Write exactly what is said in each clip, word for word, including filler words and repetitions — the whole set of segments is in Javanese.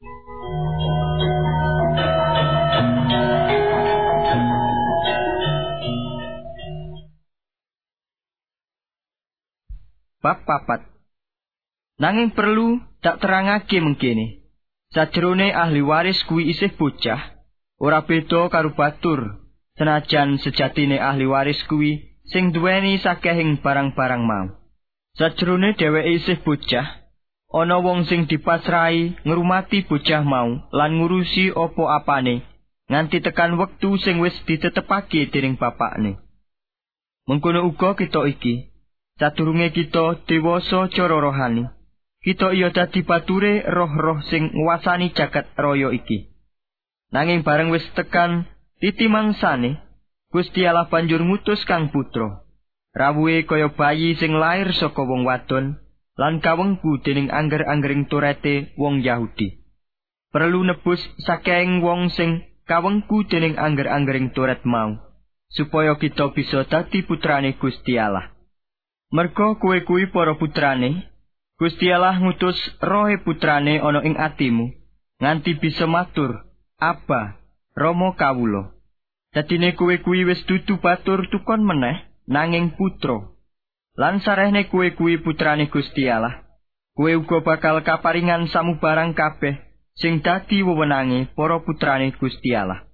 Bab papat. Nanging perlu tak terangake mengkene. Sajrone ahli waris kuwi isih bocah, ora beda karo batur, senajan sejatine ahli waris kuwi sing duweni sakehing barang-barang mau. Sajrone dheweke isih bocah, ana wong sing dipasrahi ngrumati bocah mau lan ngurusi apa apane nganti tekan wektu sing wis ditetepake dening bapakne. Mengkono uga kita iki. Sadurunge kita dewasa cara rohani, kita iya dadi bature roh-roh sing nguwasani jagat raya iki. Nanging bareng wis tekan titi mangsane, Gusti Allah banjur ngutus Kang Putra. Rawuhe kaya bayi sing lair saka wong wadon lan kawengku dening angger-anggering turete wong Yahudi. Perlu nebus saking wong sing kawengku dening angger-anggering turet mau, supaya kita bisa dadi putrane Gusti Allah. Merga kowe kuwi para putrane, Gusti Allah ngutus rohe putrane ana ing atimu, nganti bisa matur, Aba, Rama kawula. Dadine kowe kuwi wis dudu batur tukon meneh, nanging putra. Lan sarehne kowe kuwi putrane Gusti Allah, kowe uga bakal kaparingan samubarang kabeh sing dadi wewenange para putrane Gusti Allah.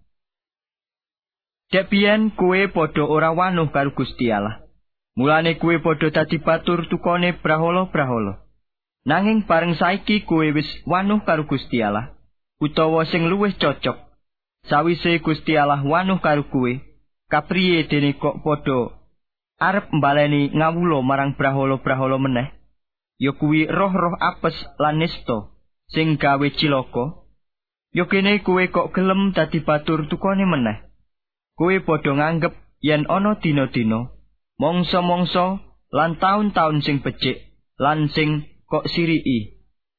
Dek biyen kowe padha ora wanuh karo Gusti Allah. Mulane kowe padha dadi batur tukone brahala-brahala. Nanging bareng saiki kowe wis wanuh karo Gusti Allah, utawa sing luwih cocok. Sawise Gusti Allah wanuh karo kowe, kapriye dene kok padha arep mbaleni ngawula marang brahala-brahala meneh? Ya kuwi roh-roh apes lan nista sing gawe cilaka. Ya kene kowe kok gelem dadi batur tukone meneh. Kowe padha nganggep yen ana dina-dina mongso-mongso lan taun-taun sing becik lan sing kok siriki.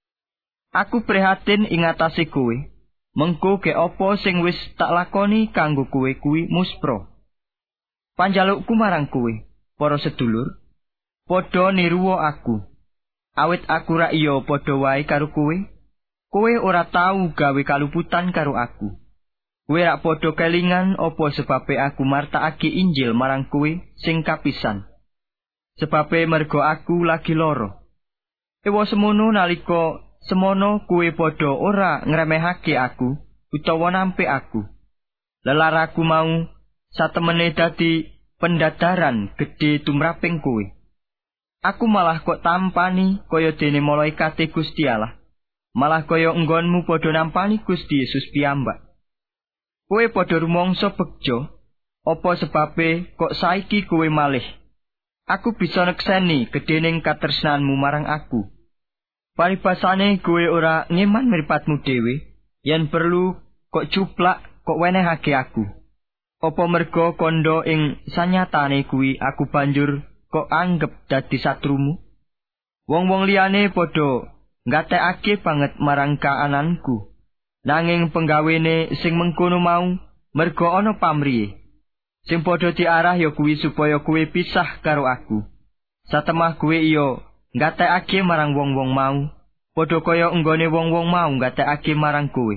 Aku prihatin ing atase kowe. Mengko ge apa sing wis tak lakoni kanggo kowe kuwi muspra. Panjalukku marang kowe, para sedulur, padha niruwa aku. Awit aku ra iya padha wae karo kowe. Kowe ora tau gawe kaluputan karo aku. Kowe rak padha kelingan apa sebabe aku martakake Injil marang kowe sing kapisan. Sebabe mergo aku lagi lara. Ewa semono nalika semono kowe padha ora ngremehake aku utawa nampik aku. Lelaraku mau satemene dadi pendadaran gedhe tumraping kowe. Aku malah kok tampani kaya dene malaikate Gusti Allah. Malah kaya enggonmu padha nampani Gusti Yesus piyambak. Kowe padha rumangsa begja, apa sebabe kok saiki kowe malih? Aku bisa nekseni gedhening katresnanmu marang aku. Paribasane kowe ora ngeman mripatmu dhewe, yen perlu kok cuplak kok wenehake aku. Apa merga kandha ing sanyatane kuwi aku banjur kok anggep dadi satrumu? Wong-wong liyane padha nggatekake banget marang kaananku. Nanging penggawene sing mengkono mau merga ana pamriye. Sing padha diarah ya kuwi supaya kowe pisah karo aku. Satemah kowe iya nggatekake marang wong-wong mau, padha kaya enggone wong-wong mau nggatekake marang kowe.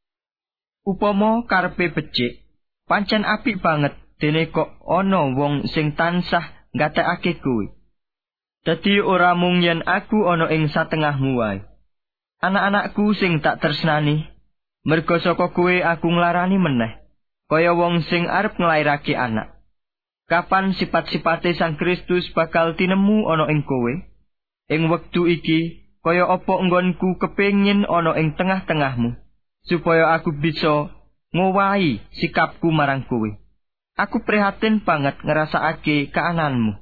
Upama karepe becik, pancen apik banget dene kok ana wong sing tansah nggatekake kowe. Dadi ora mung yen aku ana ing satengahmu wae. Anak-anakku sing tak tresnani, merga saka kowe aku nglarani meneh, kaya wong sing arep nglairake anak. Kapan sifat-sifate Sang Kristus bakal tinemu ana ing kowe? Ing wektu iki, kaya apa enggonku kepengin ana ing tengah-tengahmu, supaya aku bisa ngowahi sikapku marang kowe. Aku prihatin banget ngrasakake kaananmu.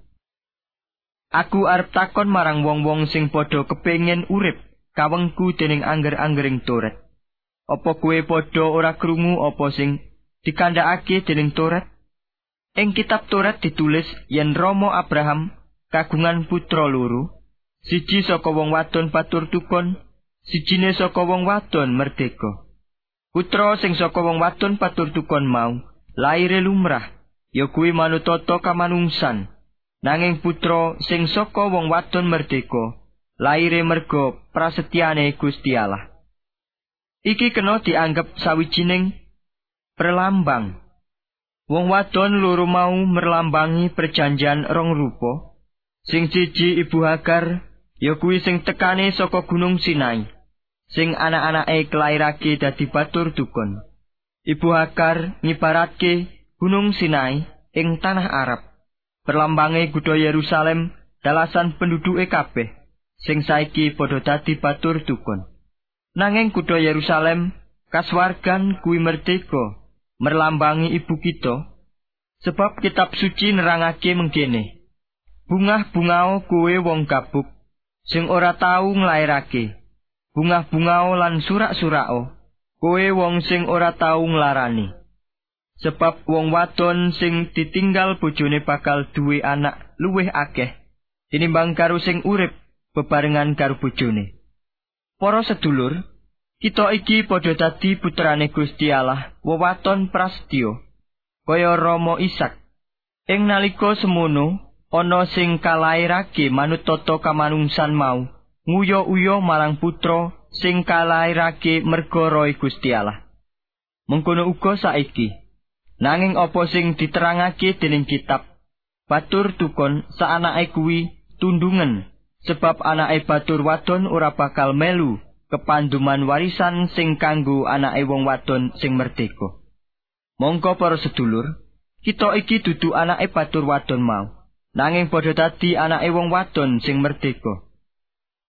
Aku arep takon marang wong-wong sing padha kepengin urip kawengku dening angger-anggering Toret. Apa kowe padha ora krungu apa sing dikandhakake dening Toret? Ing kitab Toret ditulis yen Rama Abraham kagungan putra loro, siji saka wong wadon batur tukon, sijine saka wong wadon merdeka. Putra sing saka wong wadon batur tukon mau laire lumrah, ya kuwi manutata kamanungsan. Nanging putra sing saka wong wadon merdeka laire merga prasetyane Gusti Allah. Iki kena dianggep sawijining perlambang. Wong wadon loro mau merlambangi perjanjian rong rupa. Sing siji Ibu Hagar ya kuwi sing tekane saka Gunung Sinai, sing anak-anake kelairake dadi batur dukun. Ibu Hagar ngibaratke Gunung Sinai ing tanah Arab. Perlambange kutha Yerusalem dalasan penduduke kabeh sing saiki padha dadi batur dukun. Nanging kutha Yerusalem kaswargan kuwi merdeka merlambangi ibu kita, sebab kitab suci nerangake mengkene. Bungah-bungao kuwe wong gabuk sing ora tau nglairake. Bungah-bungao lan surak-surao kowe wong sing ora tau nglarani. Sebab wong wadon sing ditinggal bojone bakal duwe anak luwih akeh tinimbang karo sing urip bebarengan karo bojone. Para sedulur, kita iki padha dadi putrane Gusti Allah, wewaton prasetyo, kaya Rama Ishak. Ing nalika semono ana sing kalairake manut tata kamanungsan mau, nguyo-uyo marang putra sing kalairake merga Roh Gusti Allah. Mengkono uga saiki. Nanging apa sing diterangake dening kitab, batur dukun saanake kuwi tundungen, sebab anake batur wadon ora bakal melu kepanduman warisan sing kanggo anake wong wadon sing merdeka. Mongko para sedulur, kita iki dudu anake batur wadon mau, nanging padha dadi anake wong wadon sing merdeka.